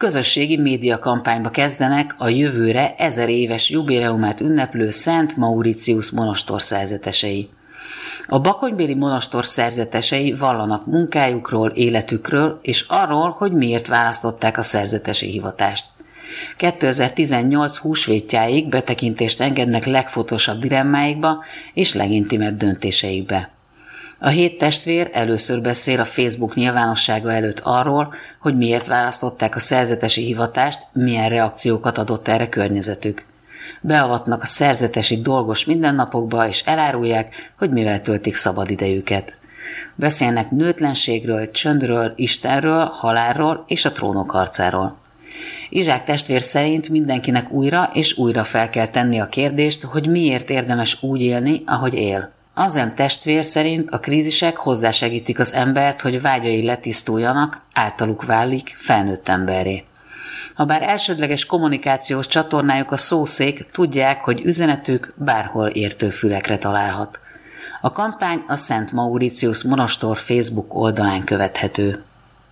közösségi médiakampányba kezdenek a jövőre 1000 éves jubileumát ünneplő Szent Mauritius monostor szerzetesei. A bakonybéli monostor szerzetesei vallanak munkájukról, életükről és arról, hogy miért választották a szerzetesi hivatást. 2018 húsvétjáig betekintést engednek legfontosabb dilemmáikba és legintimebb döntéseikbe. A 7 testvér először beszél a Facebook nyilvánossága előtt arról, hogy miért választották a szerzetesi hivatást, milyen reakciókat adott erre környezetük. Beavatnak a szerzetesi dolgos mindennapokba, és elárulják, hogy mivel töltik szabadidejüket. Beszélnek nőtlenségről, csöndről, Istenről, halálról és a trónok harcáról. Izsák testvér szerint mindenkinek újra és újra fel kell tenni a kérdést, hogy miért érdemes úgy élni, ahogy él. Azem testvér szerint a krízisek hozzásegítik az embert, hogy vágyai letisztuljanak, általuk válik felnőtt emberré. Habár elsődleges kommunikációs csatornájuk a szószék, tudják, hogy üzenetük bárhol értő fülekre találhat. A kampány a Szent Mauritius monostor Facebook oldalán követhető.